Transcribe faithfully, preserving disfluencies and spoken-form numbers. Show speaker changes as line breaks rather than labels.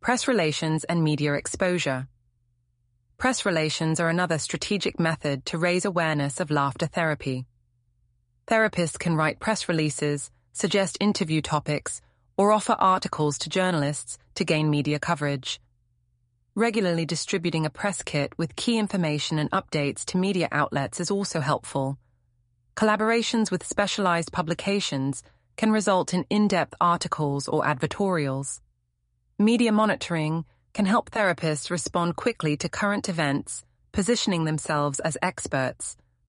Press relations and media exposure. Press relations are another strategic method to raise awareness of laughter therapy. Therapists can write press releases, suggest interview topics, or offer articles to journalists to gain media coverage. Regularly distributing a press kit with key information and updates to media outlets is also helpful. Collaborations with specialized publications can result in in-depth articles or advertorials. Media monitoring can help therapists respond quickly to current events, positioning themselves as experts